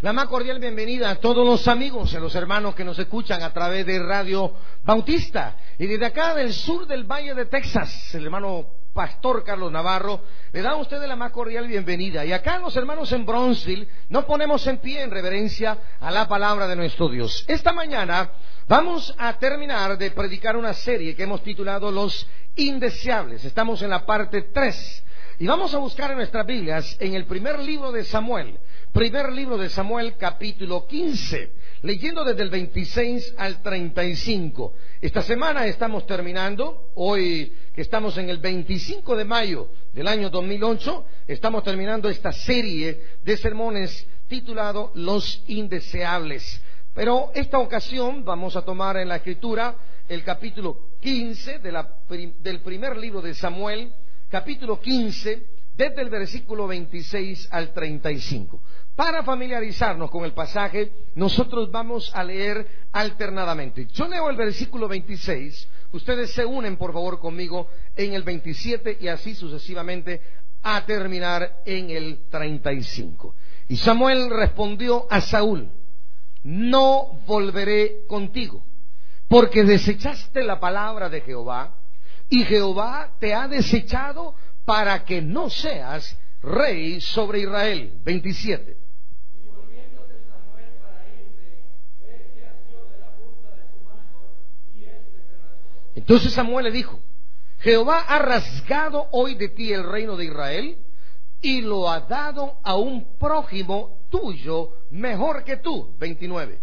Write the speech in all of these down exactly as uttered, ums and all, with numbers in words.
La más cordial bienvenida a todos los amigos y a los hermanos que nos escuchan a través de Radio Bautista. Y desde acá del sur del Valle de Texas, el hermano Pastor Carlos Navarro le da a ustedes la más cordial bienvenida. Y acá los hermanos en Bronzeville nos ponemos en pie en reverencia a la palabra de nuestro Dios. Esta mañana vamos a terminar de predicar una serie que hemos titulado Los Indeseables. Estamos en la parte tres. Y vamos a buscar en nuestras Biblias en el primer libro de Samuel. Primer libro de Samuel, capítulo quince, leyendo desde el veintiséis al treinta y cinco. Esta semana estamos terminando, hoy que estamos en el veinticinco de mayo del año dos mil ocho, estamos terminando esta serie de sermones titulado Los Indeseables. Pero esta ocasión vamos a tomar en la Escritura el capítulo quince de la, del primer libro de Samuel, capítulo quince, desde el versículo veintiséis al treinta y cinco. Para familiarizarnos con el pasaje, nosotros vamos a leer alternadamente. Yo leo el versículo veintiséis, ustedes se unen por favor conmigo en el veintisiete y así sucesivamente a terminar en el treinta y cinco. Y Samuel respondió a Saúl: no volveré contigo, porque desechaste la palabra de Jehová, y Jehová te ha desechado para que no seas rey sobre Israel. veintisiete. Y volviéndose Samuel para irse, este asió de la punta de su mano, y este se rasgó. Entonces Samuel le dijo: Jehová ha rasgado hoy de ti el reino de Israel, y lo ha dado a un prójimo tuyo mejor que tú. veintinueve.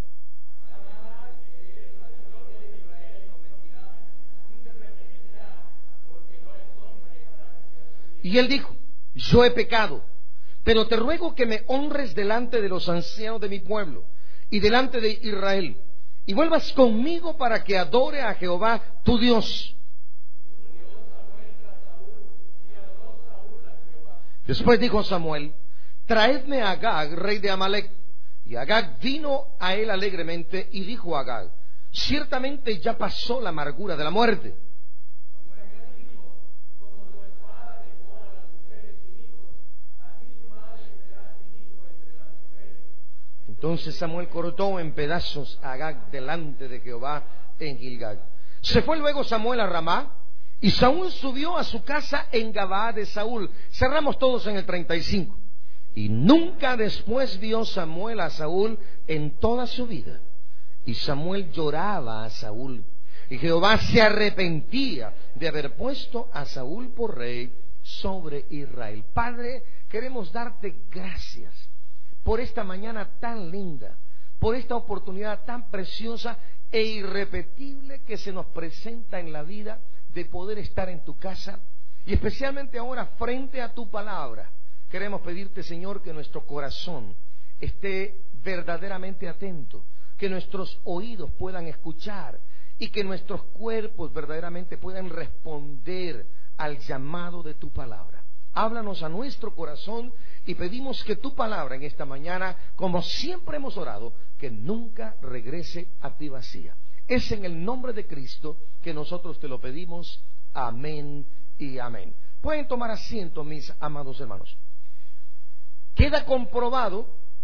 Y él dijo: yo he pecado, pero te ruego que me honres delante de los ancianos de mi pueblo y delante de Israel, y vuelvas conmigo para que adore a Jehová tu Dios. Después dijo Samuel: traedme a Agag, rey de Amalec. Y Agag vino a él alegremente, y dijo a Agag: ciertamente ya pasó la amargura de la muerte. Entonces Samuel cortó en pedazos a Agag delante de Jehová en Gilgal. Se fue luego Samuel a Ramá, y Saúl subió a su casa en Gabaa de Saúl. Cerramos todos en el treinta y cinco. Y nunca después vio Samuel a Saúl en toda su vida. Y Samuel lloraba a Saúl, y Jehová se arrepentía de haber puesto a Saúl por rey sobre Israel. Padre, queremos darte gracias por esta mañana tan linda, por esta oportunidad tan preciosa e irrepetible que se nos presenta en la vida de poder estar en tu casa, y especialmente ahora frente a tu palabra. Queremos pedirte, Señor, que nuestro corazón esté verdaderamente atento, que nuestros oídos puedan escuchar y que nuestros cuerpos verdaderamente puedan responder al llamado de tu palabra. Háblanos a nuestro corazón y pedimos que tu palabra en esta mañana, como siempre hemos orado, que nunca regrese a ti vacía. Es en el nombre de Cristo que nosotros te lo pedimos. Amén y amén. Pueden tomar asiento, mis amados hermanos. Queda comprobado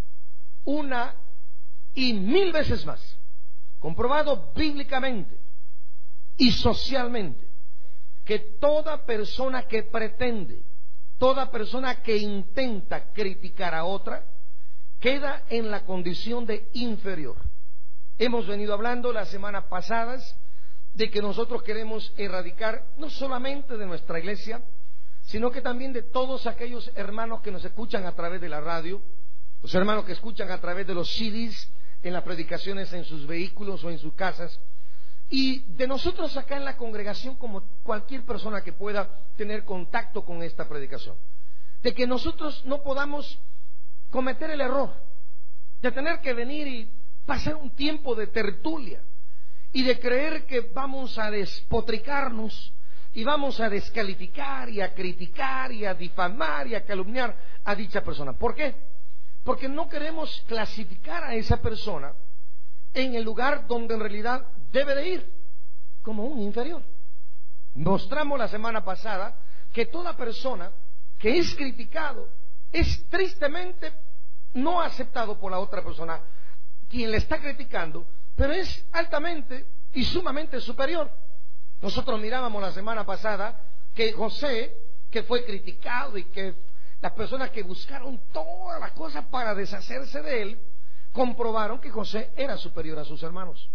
una y mil veces más, comprobado bíblicamente y socialmente, que toda persona que pretende, toda persona que intenta criticar a otra, queda en la condición de inferior. Hemos venido hablando las semanas pasadas de que nosotros queremos erradicar no solamente de nuestra iglesia, sino que también de todos aquellos hermanos que nos escuchan a través de la radio, los hermanos que escuchan a través de los C Ds, en las predicaciones en sus vehículos o en sus casas, y de nosotros acá en la congregación, como cualquier persona que pueda tener contacto con esta predicación, de que nosotros no podamos cometer el error de tener que venir y pasar un tiempo de tertulia y de creer que vamos a despotricarnos y vamos a descalificar y a criticar y a difamar y a calumniar a dicha persona. ¿Por qué? Porque no queremos clasificar a esa persona en el lugar donde en realidad debe de ir, como un inferior. Mostramos la semana pasada que toda persona que es criticado es tristemente no aceptado por la otra persona, quien le está criticando, pero es altamente y sumamente superior. Nosotros mirábamos la semana pasada que José, que fue criticado y que las personas que buscaron todas las cosas para deshacerse de él, comprobaron que José era superior a sus hermanos.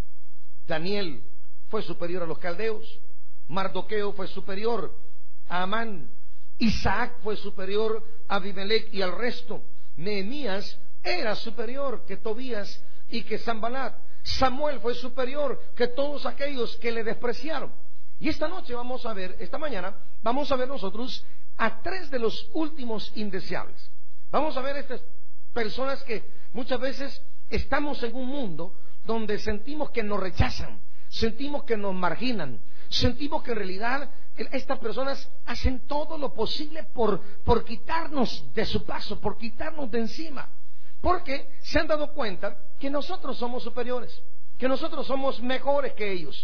Daniel fue superior a los caldeos, Mardoqueo fue superior a Amán, Isaac fue superior a Abimelech y al resto, Nehemías era superior que Tobías y que Sanbalat, Samuel fue superior que todos aquellos que le despreciaron. Y esta noche vamos a ver, esta mañana, vamos a ver nosotros a tres de los últimos indeseables. Vamos a ver estas personas que muchas veces estamos en un mundo donde sentimos que nos rechazan, sentimos que nos marginan, sentimos que en realidad estas personas hacen todo lo posible por, por quitarnos de su paso, por quitarnos de encima, porque se han dado cuenta que nosotros somos superiores, que nosotros somos mejores que ellos.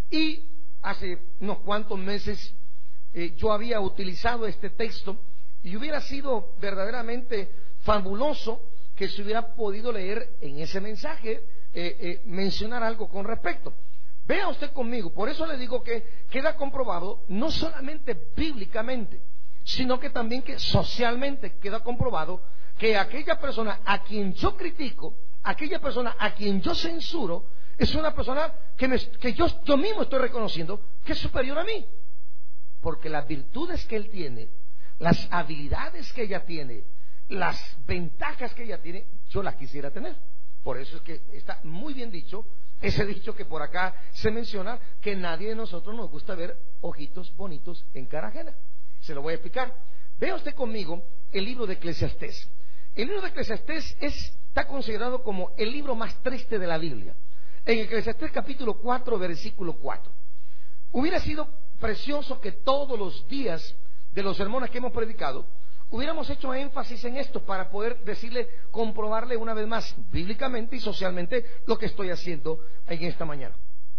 Y hace unos cuantos meses eh, yo había utilizado este texto y hubiera sido verdaderamente fabuloso que se hubiera podido leer en ese mensaje, eh, eh, mencionar algo con respecto. Vea usted conmigo, por eso le digo que queda comprobado no solamente bíblicamente, sino que también que socialmente queda comprobado que aquella persona a quien yo critico, aquella persona a quien yo censuro, es una persona que, me, que yo, yo mismo estoy reconociendo que es superior a mí, porque las virtudes que él tiene, las habilidades que ella tiene, las ventajas que ella tiene, yo las quisiera tener. Por eso es que está muy bien dicho ese dicho que por acá se menciona, que nadie de nosotros nos gusta ver ojitos bonitos en cara ajena. Se lo voy a explicar. Vea usted conmigo el libro de Eclesiastés. El libro de Eclesiastés es, está considerado como el libro más triste de la Biblia. En Eclesiastés capítulo cuatro, versículo cuatro. Hubiera sido precioso que todos los días de los sermones que hemos predicado hubiéramos hecho énfasis en esto para poder decirle, comprobarle una vez más bíblicamente y socialmente lo que estoy haciendo en esta mañana.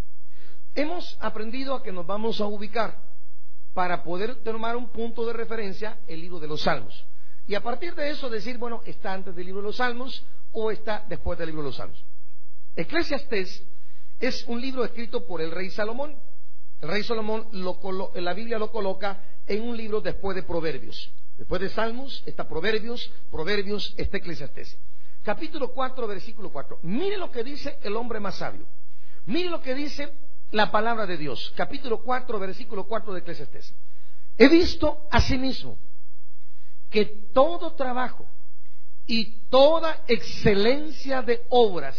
Hemos aprendido a que nos vamos a ubicar para poder tomar un punto de referencia el libro de los Salmos. Y a partir de eso decir, bueno, está antes del libro de los Salmos o está después del libro de los Salmos. Eclesiastés es un libro escrito por el rey Salomón. El rey Salomón, lo colo- la Biblia lo coloca en un libro después de Proverbios. Después de Salmos está Proverbios, Proverbios está Eclesiastés. Capítulo cuatro, versículo cuatro. Mire lo que dice el hombre más sabio. Mire lo que dice la palabra de Dios. Capítulo cuatro, versículo cuatro de Eclesiastés. He visto asimismo que todo trabajo y toda excelencia de obras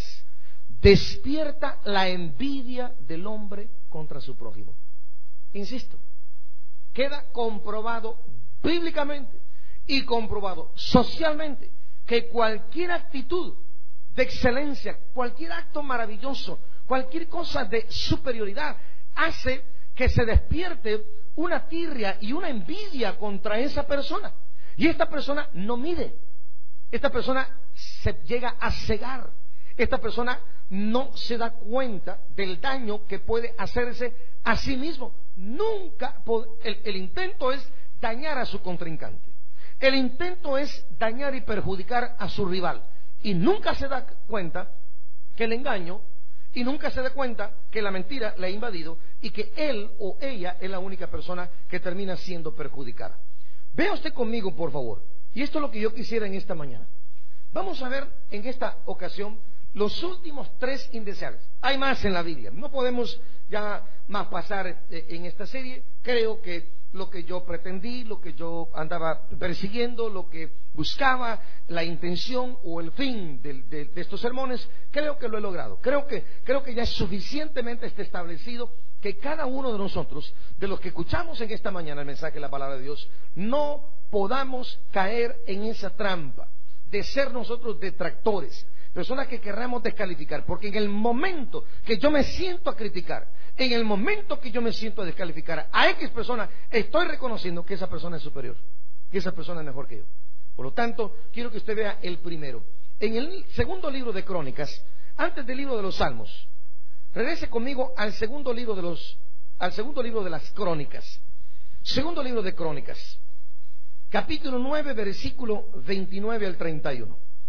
despierta la envidia del hombre contra su prójimo. Insisto, queda comprobado bíblicamente y comprobado socialmente que cualquier actitud de excelencia, cualquier acto maravilloso, cualquier cosa de superioridad hace que se despierte una tirria y una envidia contra esa persona. Y esta persona no mide, esta persona se llega a cegar, esta persona no se da cuenta del daño que puede hacerse a sí mismo. Nunca, el, el intento es dañar a su contrincante, el intento es dañar y perjudicar a su rival, y nunca se da cuenta que el engaño, y nunca se da cuenta que la mentira le ha invadido y que él o ella es la única persona que termina siendo perjudicada. Vea usted conmigo, por favor, y esto es lo que yo quisiera en esta mañana. Vamos a ver en esta ocasión los últimos tres indeseables. Hay más en la Biblia, no podemos ya más pasar en esta serie. Creo que lo que yo pretendí, lo que yo andaba persiguiendo, lo que buscaba, la intención o el fin de, de, de estos sermones, creo que lo he logrado. Creo que, creo que ya es suficientemente está establecido que cada uno de nosotros, de los que escuchamos en esta mañana el mensaje de la palabra de Dios, no podamos caer en esa trampa de ser nosotros detractores, personas que querramos descalificar, porque en el momento que yo me siento a criticar, en el momento que yo me siento a descalificar a X persona, estoy reconociendo que esa persona es superior, que esa persona es mejor que yo. Por lo tanto, quiero que usted vea el primero. En el segundo libro de Crónicas, antes del libro de los Salmos, regrese conmigo al segundo libro de los, al segundo libro de las Crónicas. Segundo libro de Crónicas, capítulo nueve, versículo veintinueve al treinta y uno.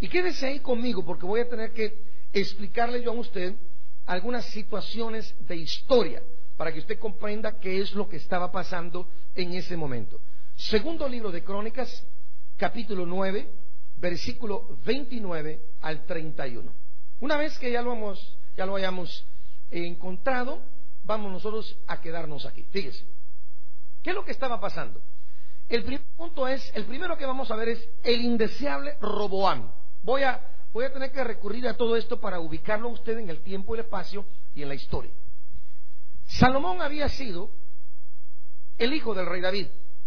Y quédese ahí conmigo porque voy a tener que explicarle yo a usted algunas situaciones de historia para que usted comprenda qué es lo que estaba pasando en ese momento. Segundo libro de Crónicas, capítulo nueve, versículo veintinueve al treinta y uno. Una vez que ya lo hemos, ya lo hayamos encontrado, vamos nosotros a quedarnos aquí. Fíjese, ¿qué es lo que estaba pasando? El primer punto es, el primero que vamos a ver es el indeseable Roboam. Voy a, voy a tener que recurrir a todo esto para ubicarlo a usted en el tiempo y el espacio y en la historia. Salomón había sido el hijo del rey David.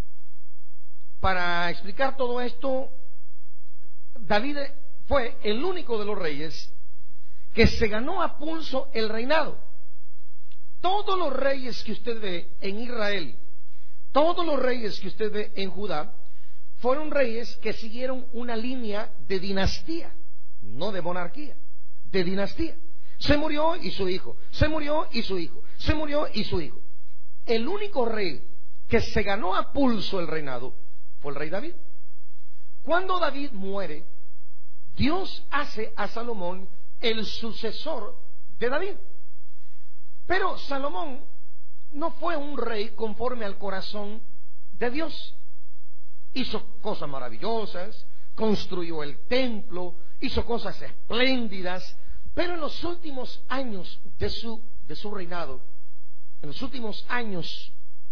Para explicar todo esto, David fue el único de los reyes que se ganó a pulso el reinado. Todos los reyes que usted ve en Israel, todos los reyes que usted ve en Judá, fueron reyes que siguieron una línea de dinastía, no de monarquía, de dinastía. Se murió y su hijo, se murió y su hijo, se murió y su hijo. El único rey que se ganó a pulso el reinado fue el rey David. Cuando David muere, Dios hace a Salomón el sucesor de David. Pero Salomón no fue un rey conforme al corazón de Dios. Hizo cosas maravillosas, construyó el templo, hizo cosas espléndidas, pero en los últimos años de su, de su reinado, en los últimos años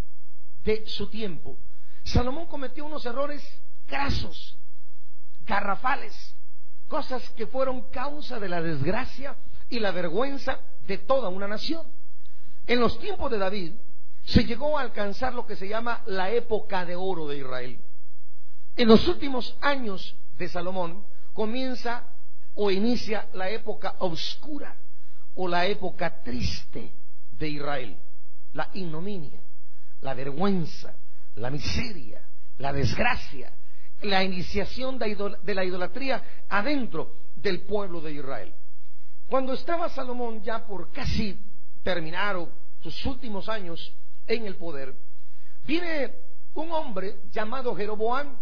de su tiempo, Salomón cometió unos errores grasos, garrafales, cosas que fueron causa de la desgracia y la vergüenza de toda una nación. En los tiempos de David se llegó a alcanzar lo que se llama la época de oro de Israel. En los últimos años de Salomón comienza o inicia la época oscura o la época triste de Israel. La ignominia, la vergüenza, la miseria, la desgracia, la iniciación de, idol- de la idolatría adentro del pueblo de Israel. Cuando estaba Salomón ya por casi terminar sus últimos años en el poder, viene un hombre llamado Jeroboam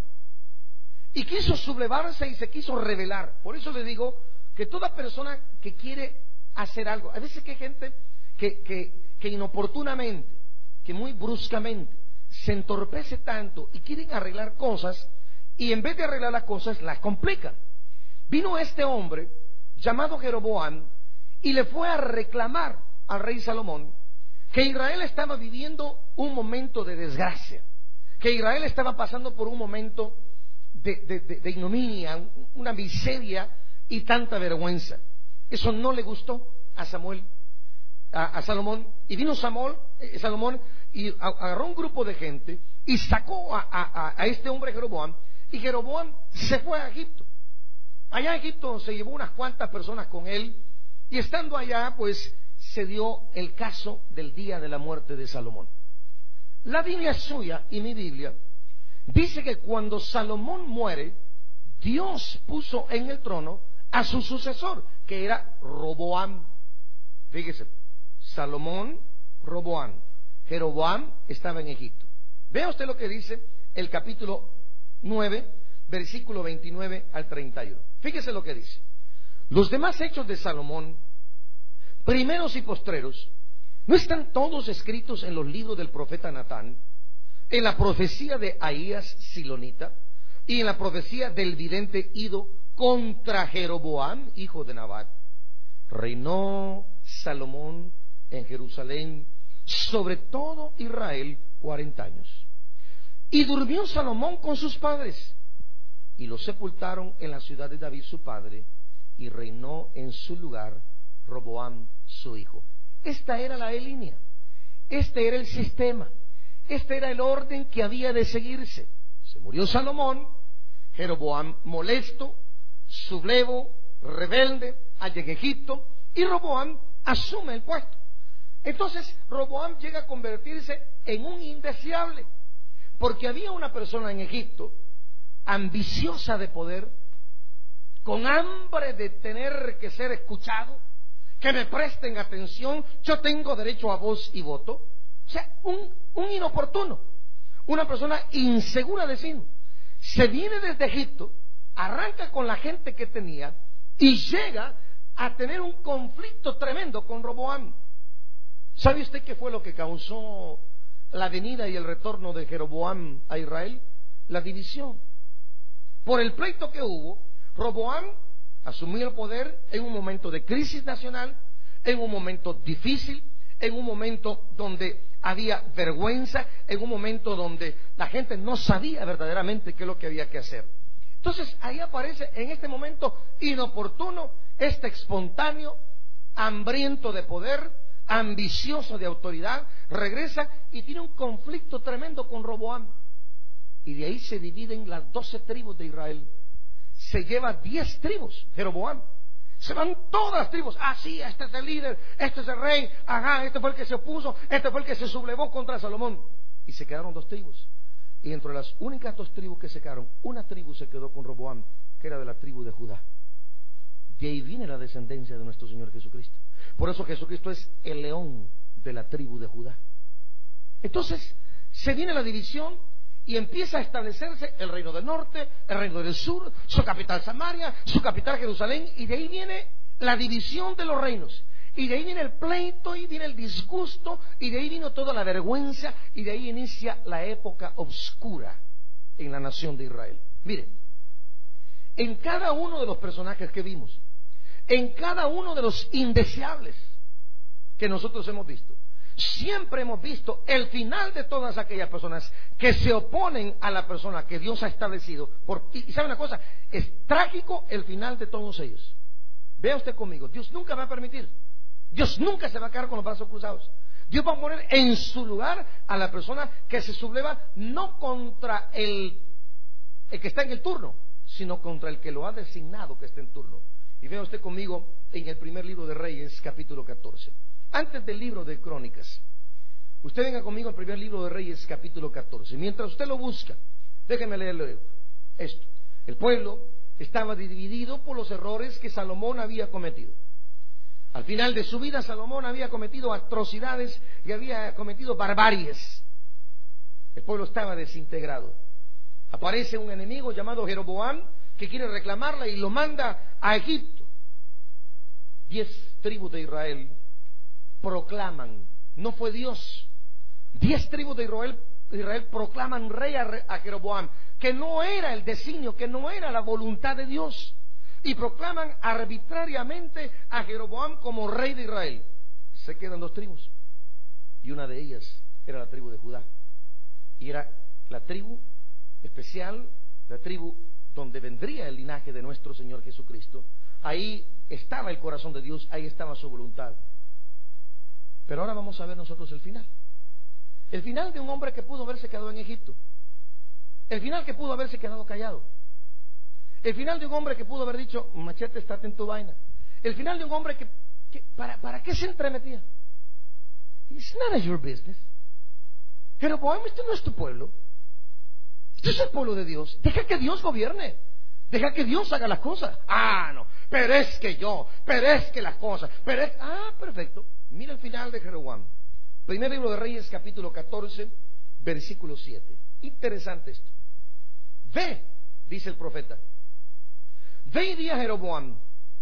y quiso sublevarse y se quiso rebelar. Por eso le digo que toda persona que quiere hacer algo, a veces que hay gente que, que, que inoportunamente, que muy bruscamente se entorpece tanto y quieren arreglar cosas y en vez de arreglar las cosas las complican. Vino este hombre llamado Jeroboam y le fue a reclamar al rey Salomón que Israel estaba viviendo un momento de desgracia, que Israel estaba pasando por un momento de, de, de, de ignominia, una miseria y tanta vergüenza. Eso no le gustó a Samuel, a, a Salomón, y vino Samuel, eh, Salomón y agarró un grupo de gente y sacó a, a, a este hombre Jeroboam, y Jeroboam se fue a Egipto. Allá en Egipto se llevó unas cuantas personas con él, y estando allá pues se dio el caso del día de la muerte de Salomón. La Biblia suya y mi Biblia dice que cuando Salomón muere, Dios puso en el trono a su sucesor, que era Roboam. Fíjese, Salomón, Roboam. Jeroboam estaba en Egipto. Vea usted lo que dice el capítulo nueve, versículo veintinueve al treinta y uno. Fíjese lo que dice. Los demás hechos de Salomón, primeros y postreros, ¿no están todos escritos en los libros del profeta Natán, en la profecía de Ahías Silonita y en la profecía del vidente Ido contra Jeroboam, hijo de Nabat? Reinó Salomón en Jerusalén sobre todo Israel cuarenta años. Y durmió Salomón con sus padres, y lo sepultaron en la ciudad de David su padre, y reinó en su lugar Roboam su hijo. Esta era la línea, este era el sistema, este era el orden que había de seguirse. Se murió Salomón, Jeroboam molesto, sublevo, rebelde, allá en Egipto, y Roboam asume el puesto. Entonces Roboam llega a convertirse en un indeseable, porque había una persona en Egipto ambiciosa de poder, con hambre de tener que ser escuchado, que me presten atención, yo tengo derecho a voz y voto. O sea, un, un inoportuno, una persona insegura de sí. Se viene desde Egipto arranca con la gente que tenía y llega a tener un conflicto tremendo con Roboam. ¿Sabe usted qué fue lo que causó la venida y el retorno de Jeroboam a Israel? La división. Por el pleito que hubo, Roboam asumió el poder en un momento de crisis nacional, en un momento difícil, en un momento donde había vergüenza, en un momento donde la gente no sabía verdaderamente qué es lo que había que hacer. Entonces ahí aparece en este momento inoportuno, este espontáneo, hambriento de poder, ambicioso de autoridad, regresa y tiene un conflicto tremendo con Roboam. Y de ahí se dividen las doce tribus de Israel. Se lleva diez tribus, Jeroboam. Se van todas las tribus. Ah, sí, este es el líder, este es el rey. Ajá, este fue el que se opuso, este fue el que se sublevó contra Salomón. Y se quedaron dos tribus. Y entre las únicas dos tribus que se quedaron, una tribu se quedó con Roboam, que era de la tribu de Judá. De ahí viene la descendencia de nuestro Señor Jesucristo. Por eso Jesucristo es el león de la tribu de Judá. Entonces, se viene la división y empieza a establecerse el reino del norte, el reino del sur, su capital Samaria, su capital Jerusalén, y de ahí viene la división de los reinos. Y de ahí viene el pleito, y viene el disgusto, y de ahí vino toda la vergüenza, y de ahí inicia la época oscura en la nación de Israel. Miren, en cada uno de los personajes que vimos, en cada uno de los indeseables que nosotros hemos visto, siempre hemos visto el final de todas aquellas personas que se oponen a la persona que Dios ha establecido. Por, y, y sabe una cosa, es trágico el final de todos ellos. Vea usted conmigo, Dios nunca va a permitir, Dios nunca se va a quedar con los brazos cruzados. Dios va a poner en su lugar a la persona que se subleva no contra el, el que está en el turno, sino contra el que lo ha designado que esté en turno. Y vea usted conmigo en el primer libro de Reyes, capítulo catorce. Antes del libro de Crónicas, usted venga conmigo al primer libro de Reyes, capítulo catorce. Mientras usted lo busca, déjeme leerle esto. El pueblo estaba dividido por los errores que Salomón había cometido. Al final de su vida, Salomón había cometido atrocidades y había cometido barbaries. El pueblo estaba desintegrado. Aparece un enemigo llamado Jeroboam que quiere reclamarla y lo manda a Egipto. Diez tribus de Israel proclaman, no fue Dios, diez tribus de Israel, Israel proclaman rey a, a Jeroboam, que no era el designio, que no era la voluntad de Dios, y proclaman arbitrariamente a Jeroboam como rey de Israel. Se quedan dos tribus, y una de ellas era la tribu de Judá, y era la tribu especial, la tribu donde vendría el linaje de nuestro Señor Jesucristo. Ahí estaba el corazón de Dios, ahí estaba su voluntad. Pero ahora vamos a ver nosotros el final. El final de un hombre que pudo haberse quedado en Egipto. El final que pudo haberse quedado callado. El final de un hombre que pudo haber dicho, machete, estate en tu vaina. El final de un hombre que, que ¿para, ¿para qué se entremetía? It's none of your business. Jeroboam, este no es tu pueblo. Este es el pueblo de Dios. Deja que Dios gobierne. Deja que Dios haga las cosas. Ah, no, pero es que yo, pero es que las cosas, pero es... Ah, perfecto. Mira el final de Jeroboam. Primer libro de Reyes, capítulo catorce, versículo siete. Interesante esto. Ve, dice el profeta, ve y di a Jeroboam,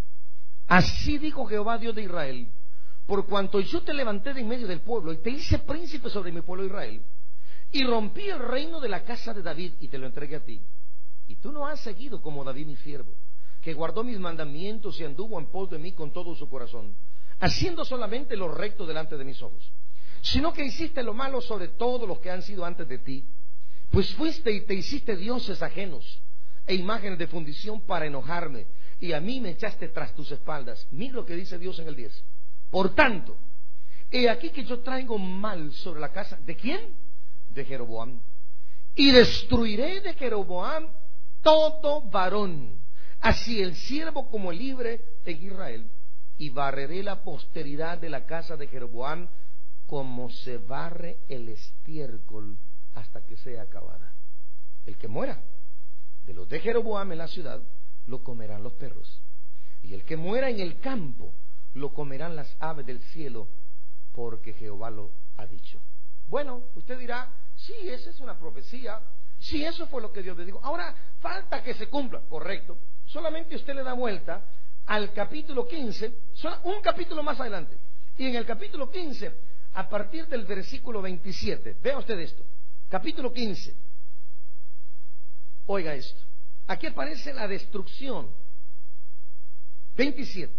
así dijo Jehová Dios de Israel, por cuanto yo te levanté de en medio del pueblo y te hice príncipe sobre mi pueblo Israel, y rompí el reino de la casa de David y te lo entregué a ti. Y tú no has seguido como David mi siervo, que guardó mis mandamientos y anduvo en pos de mí con todo su corazón, haciendo solamente lo recto delante de mis ojos, sino que hiciste lo malo sobre todos los que han sido antes de ti, pues fuiste y te hiciste dioses ajenos e imágenes de fundición para enojarme, y a mí me echaste tras tus espaldas. Mira lo que dice Dios en el diez. Por tanto, he aquí que yo traigo mal sobre la casa, ¿de quién? De Jeroboam, y destruiré de Jeroboam todo varón, así el siervo como el libre en Israel, y barreré la posteridad de la casa de Jeroboam como se barre el estiércol hasta que sea acabada. El que muera de los de Jeroboam en la ciudad, lo comerán los perros, y el que muera en el campo, lo comerán las aves del cielo, porque Jehová lo ha dicho. Bueno, usted dirá, sí, esa es una profecía, Sí, eso fue lo que Dios le dijo. Ahora falta que se cumpla, correcto. Solamente usted le da vuelta al capítulo quince, un capítulo más adelante. Y en el capítulo quince, a partir del versículo veintisiete, vea usted esto, capítulo quince, oiga esto, aquí aparece la destrucción. veintisiete.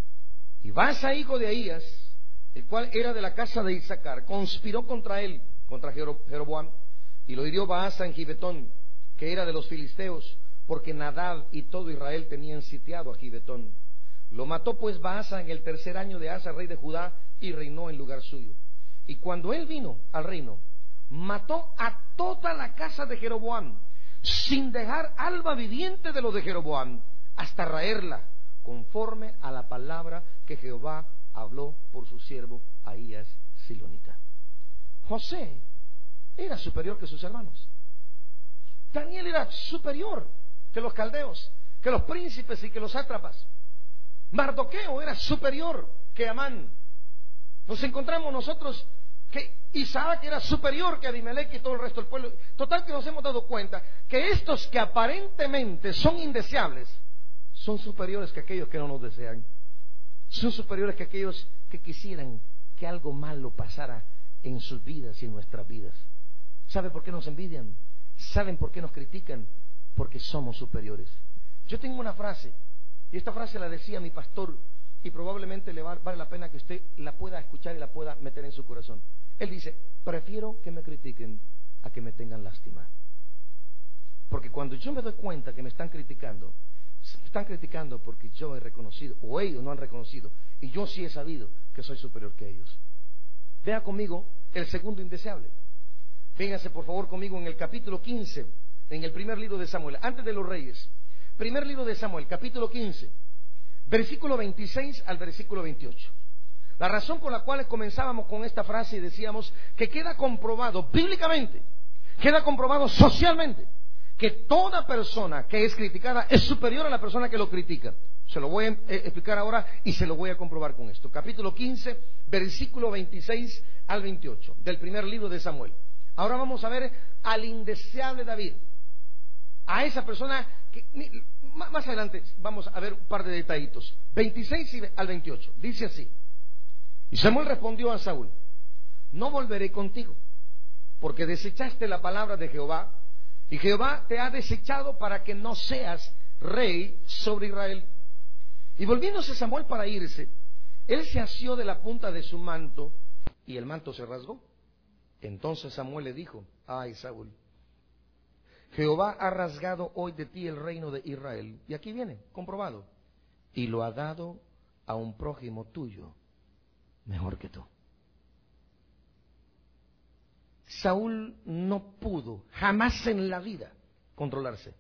Y Baasa, hijo de Ahías, el cual era de la casa de Isaacar, conspiró contra él, contra Jeroboam, y lo hirió Baasa en Gibetón, que era de los filisteos, porque Nadab y todo Israel tenían sitiado a Gibetón. Lo mató pues Baasa en el tercer año de Asa, rey de Judá, y reinó en lugar suyo. Y cuando él vino al reino, mató a toda la casa de Jeroboam, sin dejar alma viviente de lo de Jeroboam, hasta raerla, conforme a la palabra que Jehová habló por su siervo Ahías silonita. José era superior que sus hermanos. Daniel era superior que los caldeos, que los príncipes y que los sátrapas. Mardoqueo era superior que Amán. Nos encontramos nosotros que Isaac era superior que Abimelech y todo el resto del pueblo. Total que nos hemos dado cuenta que estos que aparentemente son indeseables son superiores que aquellos que no nos desean. Son superiores que aquellos que quisieran que algo malo pasara en sus vidas y en nuestras vidas. ¿Sabe por qué nos envidian? ¿Saben por qué nos critican? Porque somos superiores. Yo tengo una frase, y esta frase la decía mi pastor, y probablemente le va, vale la pena que usted la pueda escuchar y la pueda meter en su corazón. Él dice: prefiero que me critiquen a que me tengan lástima. Porque cuando yo me doy cuenta que me están criticando, me están criticando porque yo he reconocido, o ellos no han reconocido, y yo sí he sabido que soy superior que ellos. Vea conmigo el segundo indeseable. Véngase por favor conmigo en el capítulo quince, en el primer libro de Samuel, antes de los reyes. Primer libro de Samuel, capítulo quince, versículo veintiséis al versículo veintiocho. La razón por la cual comenzábamos con esta frase y decíamos que queda comprobado bíblicamente, queda comprobado socialmente, que toda persona que es criticada es superior a la persona que lo critica. Se lo voy a explicar ahora y se lo voy a comprobar con esto. Capítulo quince, versículo veintiséis al veintiocho, del primer libro de Samuel. Ahora vamos a ver al indeseable David, a esa persona que más adelante vamos a ver un par de detallitos. veintiséis al veintiocho, dice así: y Samuel respondió a Saúl: no volveré contigo, porque desechaste la palabra de Jehová, y Jehová te ha desechado para que no seas rey sobre Israel. Y volviéndose Samuel para irse, él se asió de la punta de su manto, y el manto se rasgó. Entonces Samuel le dijo: ay, Saúl, Jehová ha rasgado hoy de ti el reino de Israel. Y aquí viene, comprobado. Y lo ha dado a un prójimo tuyo, mejor que tú. Saúl no pudo jamás en la vida controlarse.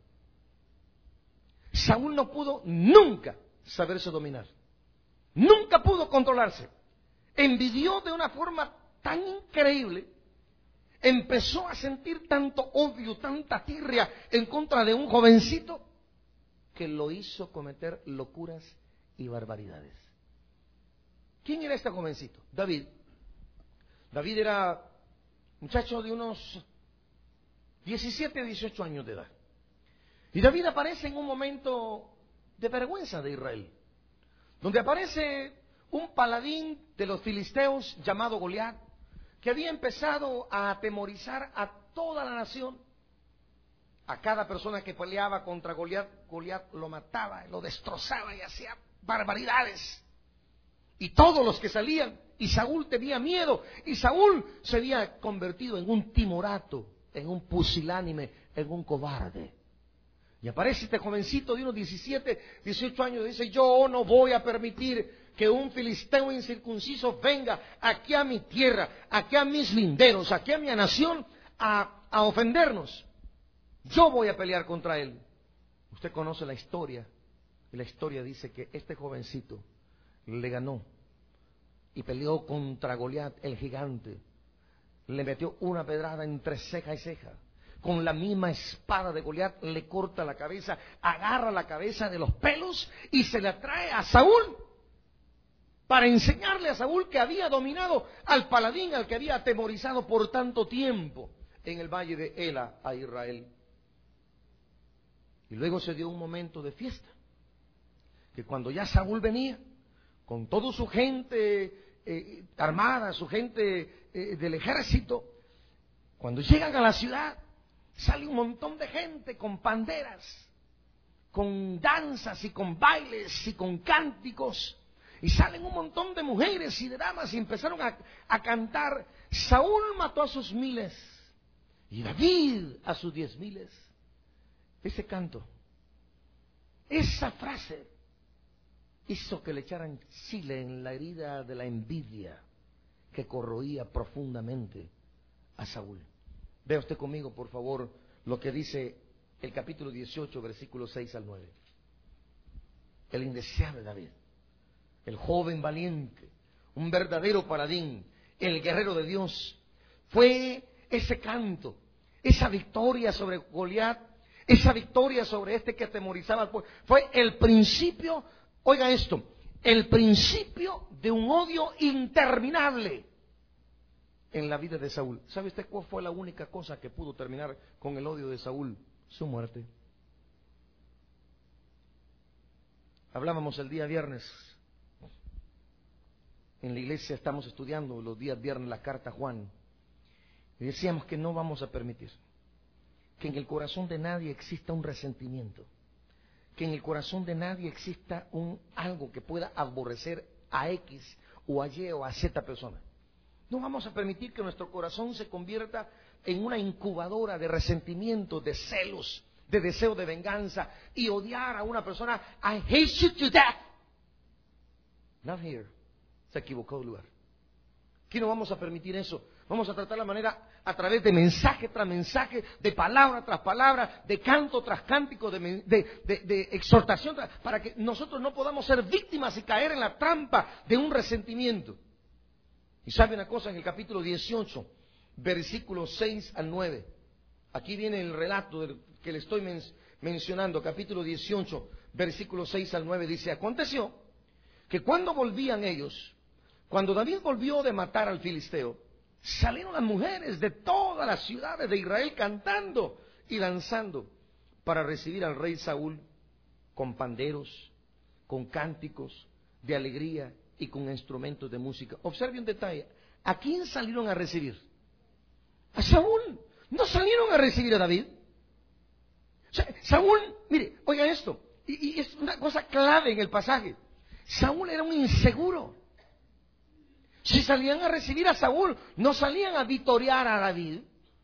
Saúl no pudo nunca saberse dominar. Nunca pudo controlarse. Envidió de una forma tan increíble. Empezó a sentir tanto odio, tanta tirria en contra de un jovencito, que lo hizo cometer locuras y barbaridades. ¿Quién era este jovencito? David. David era muchacho de unos diecisiete, dieciocho años de edad. Y David aparece en un momento de vergüenza de Israel, donde aparece un paladín de los filisteos llamado Goliat, que había empezado a atemorizar a toda la nación. A cada persona que peleaba contra Goliat, Goliat lo mataba, lo destrozaba y hacía barbaridades. Y todos los que salían, y Saúl tenía miedo, y Saúl se había convertido en un timorato, en un pusilánime, en un cobarde. Y aparece este jovencito de unos diecisiete, dieciocho años y dice: yo no voy a permitir que un filisteo incircunciso venga aquí a mi tierra, aquí a mis linderos, aquí a mi nación a, a ofendernos. Yo voy a pelear contra él. Usted conoce la historia, y la historia dice que este jovencito le ganó y peleó contra Goliat, el gigante. Le metió una pedrada entre ceja y ceja. Con la misma espada de Goliat le corta la cabeza, agarra la cabeza de los pelos y se la trae a Saúl, para enseñarle a Saúl que había dominado al paladín, al que había atemorizado por tanto tiempo. en el valle de Ela a Israel. Y luego se dio un momento de fiesta, que cuando ya Saúl venía, con toda su gente eh, armada, su gente eh, del ejército, cuando llegan a la ciudad, sale un montón de gente con panderas, con danzas y con bailes y con cánticos, y salen un montón de mujeres y de damas y empezaron a, a cantar: Saúl mató a sus miles y David a sus diez miles. Ese canto, esa frase, hizo que le echaran chile en la herida de la envidia que corroía profundamente a Saúl. Vea usted conmigo, por favor, lo que dice el capítulo dieciocho, versículos seis al nueve. El indeseable David, el joven valiente, un verdadero paladín, el guerrero de Dios. Fue ese canto, esa victoria sobre Goliat, esa victoria sobre este que atemorizaba al pueblo. Fue el principio, oiga esto, el principio de un odio interminable en la vida de Saúl. ¿Sabe usted cuál fue la única cosa que pudo terminar con el odio de Saúl? Su muerte. Hablábamos el día viernes. En la iglesia estamos estudiando los días viernes la carta a Juan. Y decíamos que no vamos a permitir que en el corazón de nadie exista un resentimiento, que en el corazón de nadie exista un algo que pueda aborrecer a X o a Y o a Z persona. No vamos a permitir que nuestro corazón se convierta en una incubadora de resentimiento, de celos, de deseo de venganza y odiar a una persona. I hate you to death. Not here. Se equivocó de lugar. Aquí no vamos a permitir eso. Vamos a tratar la manera a través de mensaje tras mensaje, de palabra tras palabra, de canto tras cántico, de, de, de, de exhortación, tras, para que nosotros no podamos ser víctimas y caer en la trampa de un resentimiento. Y sabe una cosa, en el capítulo dieciocho, versículos seis al nueve, aquí viene el relato del que le estoy men- mencionando, capítulo dieciocho, versículos seis al nueve, dice: aconteció que cuando volvían ellos, cuando David volvió de matar al filisteo, salieron las mujeres de todas las ciudades de Israel cantando y danzando para recibir al rey Saúl con panderos, con cánticos de alegría y con instrumentos de música. Observe un detalle. ¿A quién salieron a recibir? A Saúl. No salieron a recibir a David. O sea, Saúl, mire, oiga esto, y, y es una cosa clave en el pasaje. Saúl era un inseguro. Si salían a recibir a Saúl, no salían a vitorear a David.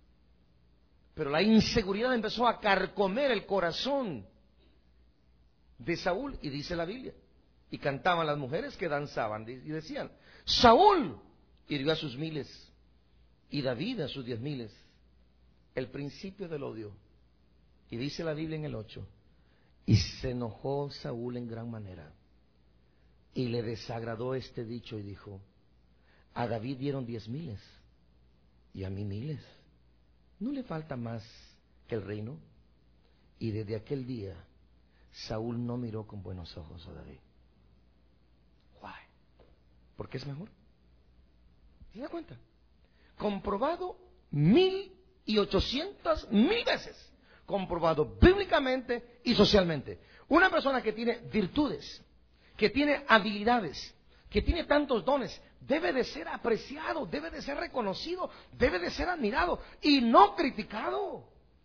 Pero la inseguridad empezó a carcomer el corazón de Saúl, y dice la Biblia, y cantaban las mujeres que danzaban y decían: Saúl hirió a sus miles y David a sus diez miles. El principio del odio. Y dice la Biblia en el ocho: y se enojó Saúl en gran manera y le desagradó este dicho y dijo: a David dieron diez miles y a mí miles. ¿No le falta más que el reino? Y desde aquel día Saúl no miró con buenos ojos a David. Why? Porque es mejor. ¿Se da cuenta? Comprobado mil y ochocientas mil veces. Comprobado bíblicamente y socialmente. Una persona que tiene virtudes, que tiene habilidades, que tiene tantos dones, debe de ser apreciado, debe de ser reconocido, debe de ser admirado y no criticado.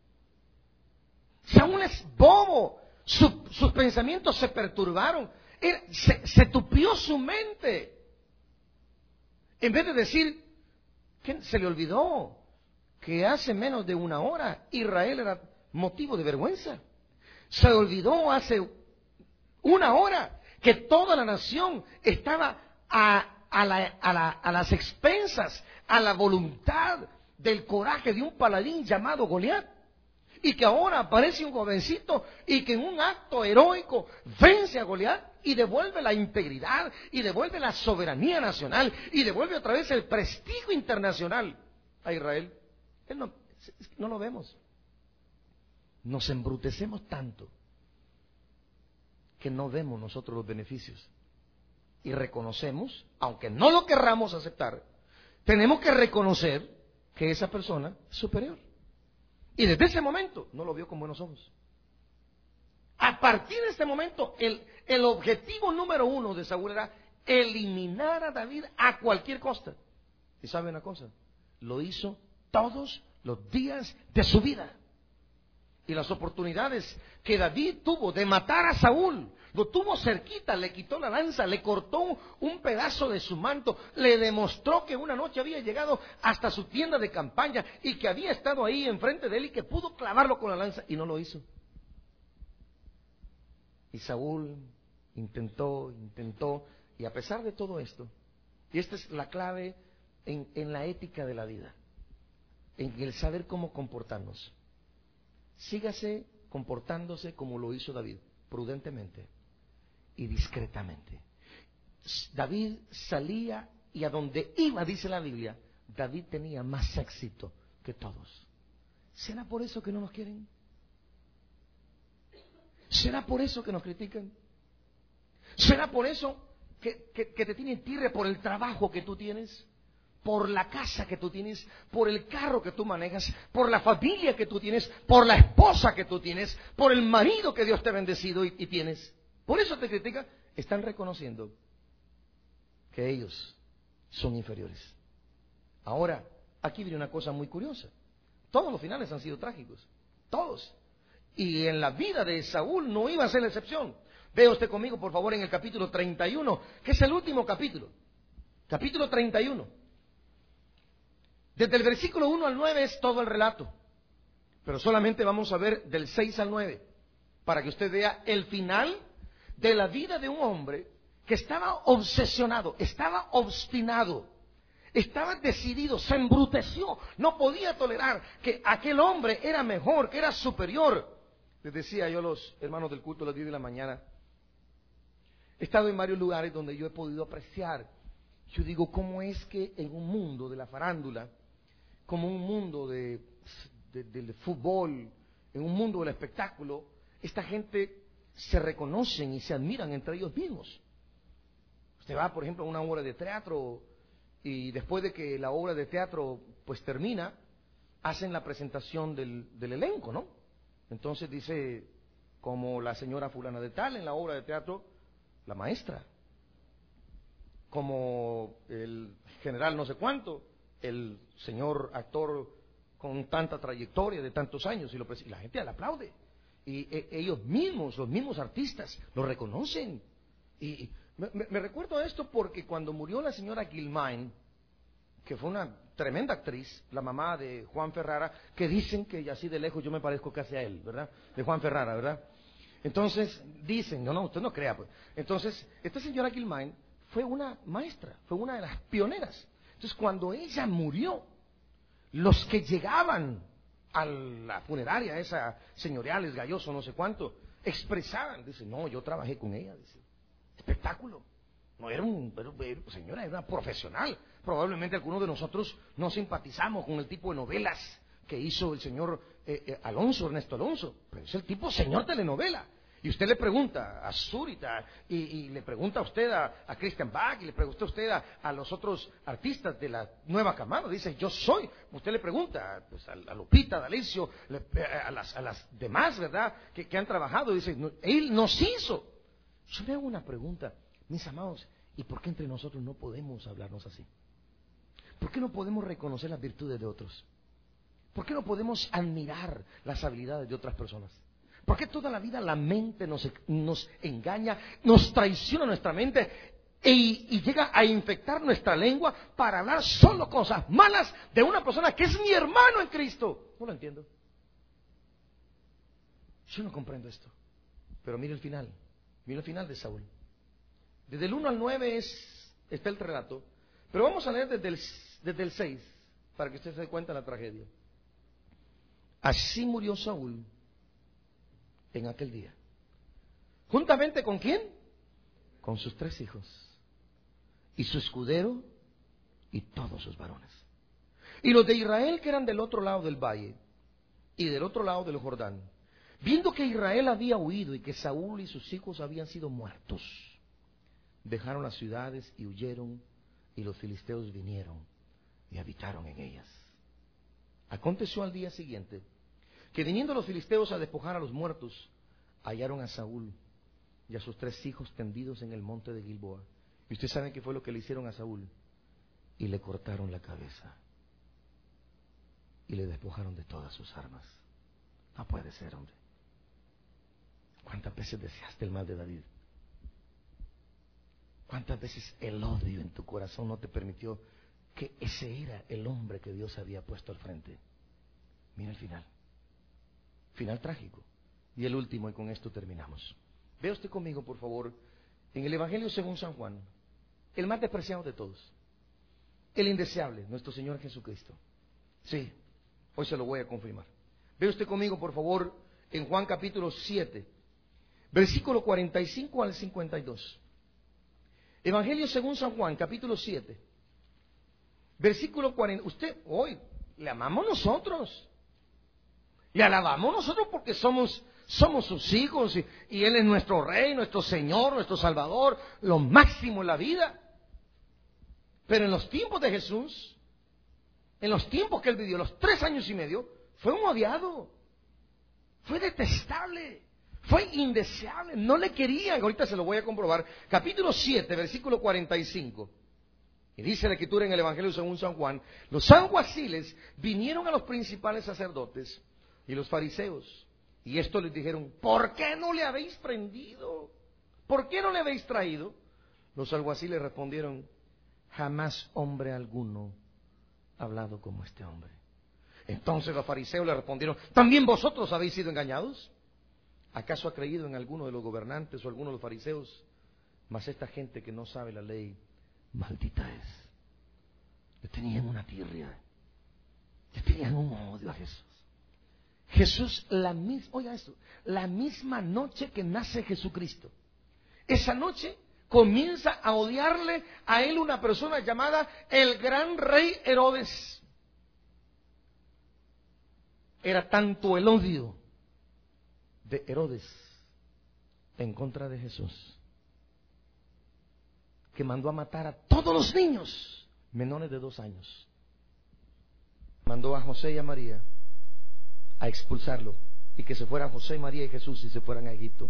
Saúl es bobo, Su, sus pensamientos se perturbaron, Él, se, se tupió su mente. En vez de decir, que se le olvidó que hace menos de una hora Israel era motivo de vergüenza. Se olvidó hace una hora que toda la nación estaba a A, la, a, la, a las expensas, a la voluntad del coraje de un paladín llamado Goliat, y que ahora aparece un jovencito y que en un acto heroico vence a Goliat y devuelve la integridad y devuelve la soberanía nacional y devuelve otra vez el prestigio internacional a Israel. Él no, no lo vemos. Nos embrutecemos tanto que no vemos nosotros los beneficios. Y reconocemos, aunque no lo querramos aceptar, tenemos que reconocer que esa persona es superior. Y desde ese momento no lo vio con buenos ojos. A partir de este momento, el, el objetivo número uno de Saúl era eliminar a David a cualquier costa. ¿Y sabe una cosa? Lo hizo todos los días de su vida. Y las oportunidades que David tuvo de matar a Saúl, lo tuvo cerquita, le quitó la lanza, le cortó un pedazo de su manto, le demostró que una noche había llegado hasta su tienda de campaña y que había estado ahí enfrente de él y que pudo clavarlo con la lanza, y no lo hizo. Y Saúl intentó, intentó, y a pesar de todo esto, y esta es la clave en, en la ética de la vida, en el saber cómo comportarnos. Sígase comportándose como lo hizo David, prudentemente y discretamente. David salía y a donde iba, dice la Biblia, David tenía más éxito que todos. ¿Será por eso que no nos quieren? ¿Será por eso que nos critican? ¿Será por eso que, que, que te tienen tirre por el trabajo que tú tienes? Por la casa que tú tienes, por el carro que tú manejas, por la familia que tú tienes, por la esposa que tú tienes, por el marido que Dios te ha bendecido y, y tienes. Por eso te critican. Están reconociendo que ellos son inferiores. Ahora, aquí viene una cosa muy curiosa. Todos los finales han sido trágicos. Todos. Y en la vida de Saúl no iba a ser la excepción. Vea usted conmigo, por favor, en el capítulo treinta y uno, que es el último capítulo. Capítulo treinta y uno. Desde el versículo uno al nueve es todo el relato, pero solamente vamos a ver del seis al nueve, para que usted vea el final de la vida de un hombre que estaba obsesionado, estaba obstinado, estaba decidido, se embruteció, no podía tolerar que aquel hombre era mejor, que era superior. Les decía yo a los hermanos del culto a las diez de la mañana, he estado en varios lugares donde yo he podido apreciar, yo digo, ¿cómo es que en un mundo de la farándula, como un mundo de, de, de, de fútbol, en un mundo del espectáculo, esta gente se reconocen y se admiran entre ellos mismos? Usted va, por ejemplo, a una obra de teatro y después de que la obra de teatro pues termina, hacen la presentación del, del elenco, ¿no? Entonces dice, como la señora fulana de tal en la obra de teatro, la maestra, como el general no sé cuánto, el señor actor con tanta trayectoria de tantos años, y, lo, y la gente le aplaude. Y e, ellos mismos, los mismos artistas, lo reconocen. Y, y me, me recuerdo esto porque cuando murió la señora Gilmain, que fue una tremenda actriz, la mamá de Juan Ferrara, que dicen que así de lejos yo me parezco casi a él, ¿verdad? De Juan Ferrara, ¿verdad? Entonces dicen, no, no, usted no crea, pues. Entonces, esta señora Gilmain fue una maestra, fue una de las pioneras. Entonces, cuando ella murió, los que llegaban a la funeraria, esa señoriales, Galloso, no sé cuánto, expresaban, dice, no, yo trabajé con ella, dice, espectáculo. No era un, era, era, señora, era una profesional. Probablemente algunos de nosotros no simpatizamos con el tipo de novelas que hizo el señor eh, eh, Alonso, Ernesto Alonso, pero es el tipo señor telenovela. Y usted le pregunta a Zurita, y, y le pregunta a usted a, a Christian Bach, y le pregunta a usted a, a los otros artistas de la nueva camada, dice, yo soy. Usted le pregunta pues, a, a Lupita, a D'Alessio, le, a, las, a las demás, ¿verdad?, que, que han trabajado, dice, no, él nos hizo. Yo me hago una pregunta, mis amados, ¿y por qué entre nosotros no podemos hablarnos así? ¿Por qué no podemos reconocer las virtudes de otros? ¿Por qué no podemos admirar las habilidades de otras personas? ¿Por qué toda la vida la mente nos, nos engaña, nos traiciona nuestra mente y, y llega a infectar nuestra lengua para hablar solo cosas malas de una persona que es mi hermano en Cristo? No lo entiendo. Yo no comprendo esto. Pero mire el final, mire el final de Saúl. Desde el uno al nueve es, está el relato, pero vamos a leer desde el, desde el seis para que usted se dé cuenta de la tragedia. Así murió Saúl en aquel día. ¿Juntamente con quién? Con sus tres hijos, y su escudero, y todos sus varones. Y los de Israel que eran del otro lado del valle, y del otro lado del Jordán, viendo que Israel había huido, y que Saúl y sus hijos habían sido muertos, dejaron las ciudades y huyeron, y los filisteos vinieron y habitaron en ellas. Aconteció al día siguiente que viniendo los filisteos a despojar a los muertos, hallaron a Saúl y a sus tres hijos tendidos en el monte de Gilboa. ¿Y usted sabe qué fue lo que le hicieron a Saúl? Y le cortaron la cabeza y le despojaron de todas sus armas. No puede ser, hombre. ¿Cuántas veces deseaste el mal de David? ¿Cuántas veces el odio en tu corazón no te permitió que ese era el hombre que Dios había puesto al frente? Mira el final. Final trágico. Y el último, y con esto terminamos. Vea usted conmigo, por favor, en el Evangelio según San Juan, el más despreciado de todos, el indeseable, nuestro Señor Jesucristo. Sí, hoy se lo voy a confirmar. Vea usted conmigo, por favor, en Juan capítulo siete, versículo cuarenta y cinco al cincuenta y dos. Evangelio según San Juan, capítulo siete, versículo cuarenta. Usted, hoy, le amamos nosotros. Le alabamos nosotros porque somos, somos sus hijos y, y Él es nuestro Rey, nuestro Señor, nuestro Salvador, lo máximo en la vida. Pero en los tiempos de Jesús, en los tiempos que Él vivió, los tres años y medio, fue un odiado, fue detestable, fue indeseable, no le querían. Ahorita se lo voy a comprobar. Capítulo siete, versículo cuarenta y cinco. Y dice la Escritura en el Evangelio según San Juan: los alguaciles vinieron a los principales sacerdotes y los fariseos, y estos les dijeron: ¿por qué no le habéis prendido? ¿Por qué no le habéis traído? Los alguaciles respondieron: jamás hombre alguno ha hablado como este hombre. Entonces los fariseos le respondieron: ¿también vosotros habéis sido engañados? ¿Acaso ha creído en alguno de los gobernantes o alguno de los fariseos? Mas esta gente que no sabe la ley, maldita es. Le tenían una tirria, le tenían un odio a Jesús. Jesús, la misma, oiga esto, la misma noche que nace Jesucristo, esa noche comienza a odiarle a él una persona llamada el gran rey Herodes. Era tanto el odio de Herodes en contra de Jesús que mandó a matar a todos los niños menores de dos años. Mandó a José y a María a expulsarlo y que se fueran José, María y Jesús y se fueran a Egipto.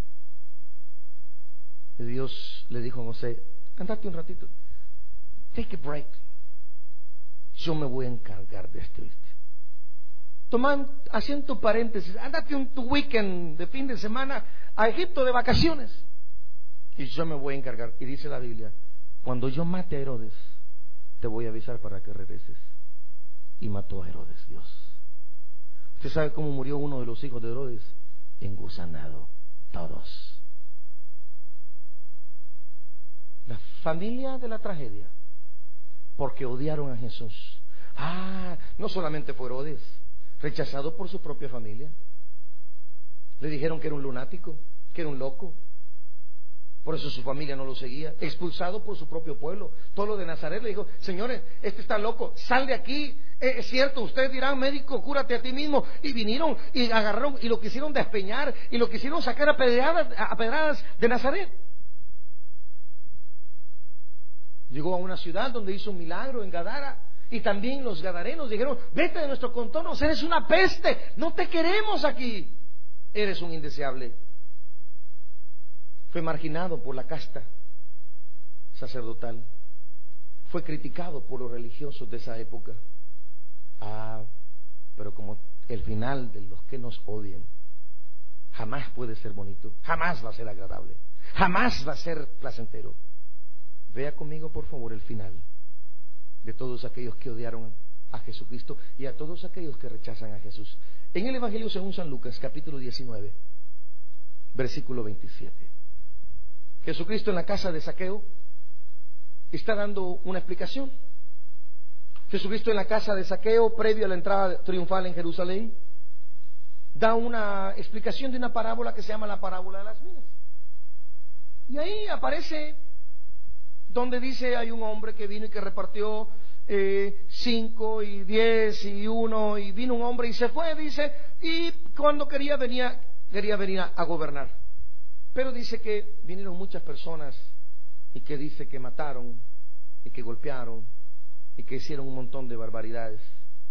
Y Dios le dijo a José: andate un ratito, take a break, yo me voy a encargar de esto. Toma, haciendo paréntesis, andate un tu weekend de fin de semana a Egipto de vacaciones y yo me voy a encargar. Y dice la Biblia: cuando yo mate a Herodes te voy a avisar para que regreses. Y mató a Herodes, Dios. ¿Usted sabe cómo murió uno de los hijos de Herodes? Engusanado, todos. La familia de la tragedia, porque odiaron a Jesús. Ah, no solamente fue Herodes, rechazado por su propia familia. Le dijeron que era un lunático, que era un loco. Por eso su familia no lo seguía. Expulsado por su propio pueblo. Todo lo de Nazaret le dijo: señores, este está loco, sal de aquí. Eh, es cierto, ustedes dirán: médico, cúrate a ti mismo. Y vinieron y agarraron y lo quisieron despeñar y lo quisieron sacar a pedradas, a pedradas de Nazaret. Llegó a una ciudad donde hizo un milagro en Gadara. Y también los gadarenos dijeron: vete de nuestro contorno, eres una peste, no te queremos aquí, eres un indeseable. Fue marginado por la casta sacerdotal, fue criticado por los religiosos de esa época. Ah, pero como el final de los que nos odian jamás puede ser bonito, jamás va a ser agradable, jamás va a ser placentero. Vea conmigo, por favor, el final de todos aquellos que odiaron a Jesucristo y a todos aquellos que rechazan a Jesús. En el Evangelio según San Lucas, capítulo diecinueve, versículo veintisiete. Jesucristo en la casa de Zaqueo está dando una explicación. Jesucristo en la casa de Zaqueo, previo a la entrada triunfal en Jerusalén, da una explicación de una parábola que se llama la parábola de las minas. Y ahí aparece donde dice: hay un hombre que vino y que repartió eh, cinco y diez y uno, y vino un hombre y se fue, dice, y cuando quería venía, quería venir a, a gobernar. Pero dice que vinieron muchas personas y que dice que mataron y que golpearon y que hicieron un montón de barbaridades.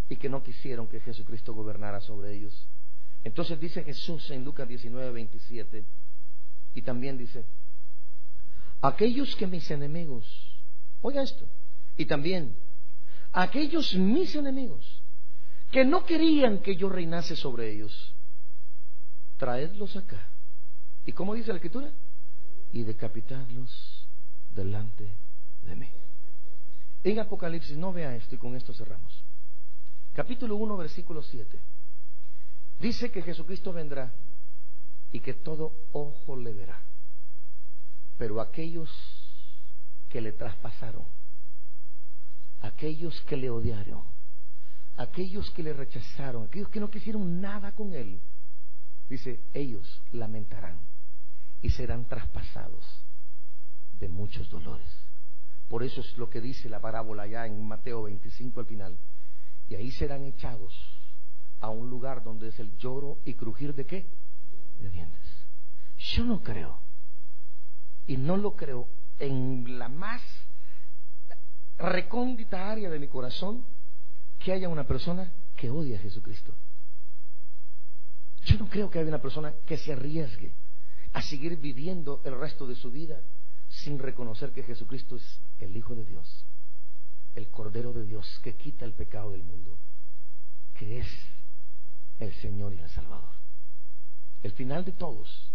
y que no quisieron que Jesucristo gobernara sobre ellos. Entonces dice Jesús en Lucas diecinueve, veintisiete, y también dice: aquellos que mis enemigos, oiga esto, y también aquellos mis enemigos que no querían que yo reinase sobre ellos, traedlos acá. ¿Y cómo dice la Escritura? Y decapitadlos delante de mí. En Apocalipsis, no vea esto y con esto cerramos. Capítulo uno, versículo siete. Dice que Jesucristo vendrá y que todo ojo le verá. Pero aquellos que le traspasaron, aquellos que le odiaron, aquellos que le rechazaron, aquellos que no quisieron nada con él, dice, ellos lamentarán y serán traspasados de muchos dolores. Por eso es lo que dice la parábola allá en Mateo veinticinco al final. Y ahí serán echados a un lugar donde es el lloro y crujir de ¿qué? De dientes. Yo no creo, y no lo creo en la más recóndita área de mi corazón, que haya una persona que odie a Jesucristo. Yo no creo que haya una persona que se arriesgue a seguir viviendo el resto de su vida sin reconocer que Jesucristo es el Hijo de Dios, el Cordero de Dios que quita el pecado del mundo, que es el Señor y el Salvador. El final de todos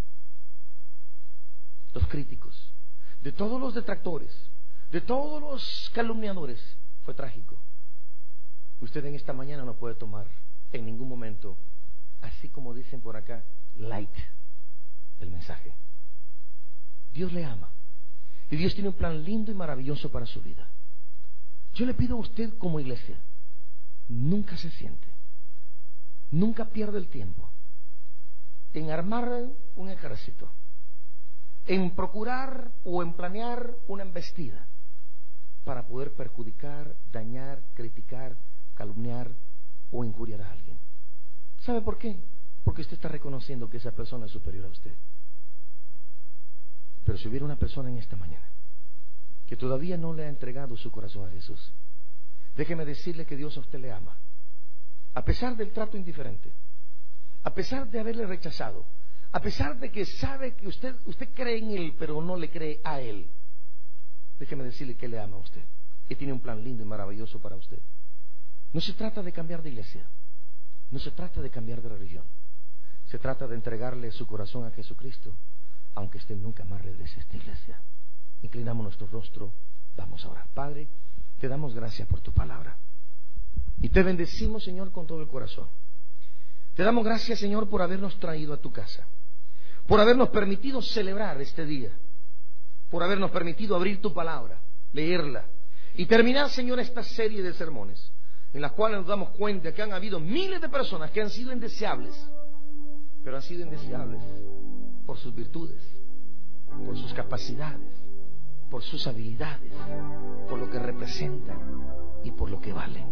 los críticos, de todos los detractores, de todos los calumniadores, fue trágico. Usted en esta mañana no puede tomar en ningún momento, así como dicen por acá, light el mensaje. Dios le ama y Dios tiene un plan lindo y maravilloso para su vida. Yo le pido a usted como iglesia, nunca se siente, nunca pierda el tiempo en armar un ejército, en procurar o en planear una embestida para poder perjudicar, dañar, criticar, calumniar o injuriar a alguien. ¿Sabe por qué? Porque usted está reconociendo que esa persona es superior a usted. Pero si hubiera una persona en esta mañana que todavía no le ha entregado su corazón a Jesús, déjeme decirle que Dios a usted le ama, a pesar del trato indiferente, a pesar de haberle rechazado, a pesar de que sabe que usted, usted cree en Él, pero no le cree a Él. Déjeme decirle que le ama a usted y tiene un plan lindo y maravilloso para usted. No se trata de cambiar de iglesia, no se trata de cambiar de religión, se trata de entregarle su corazón a Jesucristo, aunque usted nunca más regrese a esta iglesia. Inclinamos nuestro rostro, vamos a orar. Padre, te damos gracias por tu palabra y te bendecimos, Señor, con todo el corazón. Te damos gracias, Señor, por habernos traído a tu casa, por habernos permitido celebrar este día, por habernos permitido abrir tu palabra, leerla y terminar, Señor, esta serie de sermones en las cuales nos damos cuenta que han habido miles de personas que han sido indeseables, pero han sido indeseables por sus virtudes, por sus capacidades, por sus habilidades, por lo que representan y por lo que valen.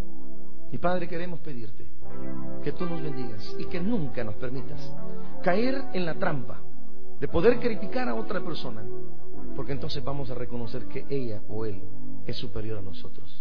Y Padre, queremos pedirte que tú nos bendigas y que nunca nos permitas caer en la trampa de poder criticar a otra persona, porque entonces vamos a reconocer que ella o él es superior a nosotros.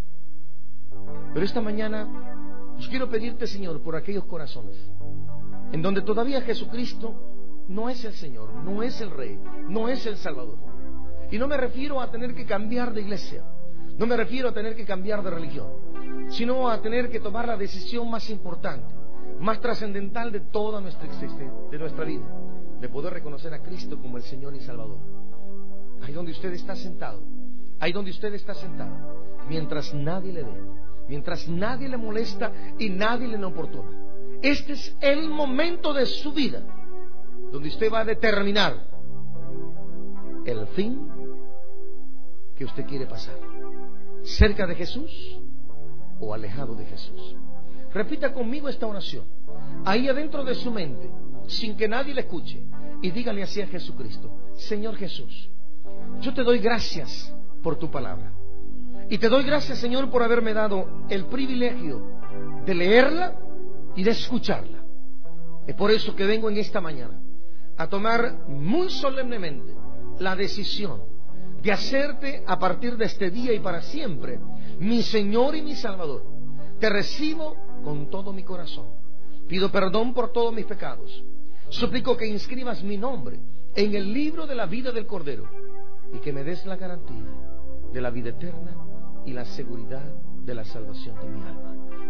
Pero esta mañana yo quiero pedirte, Señor, por aquellos corazones en donde todavía Jesucristo no es el Señor, no es el Rey, no es el Salvador. Y no me refiero a tener que cambiar de iglesia, no me refiero a tener que cambiar de religión, sino a tener que tomar la decisión más importante, más trascendental de toda nuestra existencia, de nuestra vida, de poder reconocer a Cristo como el Señor y Salvador. Ahí donde usted está sentado, ahí donde usted está sentada, mientras nadie le ve, mientras nadie le molesta y nadie le importuna. Este es el momento de su vida donde usted va a determinar el fin que usted quiere pasar, cerca de Jesús o alejado de Jesús. Repita conmigo esta oración, ahí adentro de su mente, sin que nadie le escuche, y dígale así a Jesucristo: Señor Jesús, yo te doy gracias por tu palabra, y te doy gracias, Señor, por haberme dado el privilegio de leerla y de escucharla. Es por eso que vengo en esta mañana a tomar muy solemnemente la decisión de hacerte a partir de este día y para siempre mi Señor y mi Salvador, te recibo con todo mi corazón. Pido perdón por todos mis pecados. Suplico que inscribas mi nombre en el libro de la vida del Cordero y que me des la garantía de la vida eterna y la seguridad de la salvación de mi alma.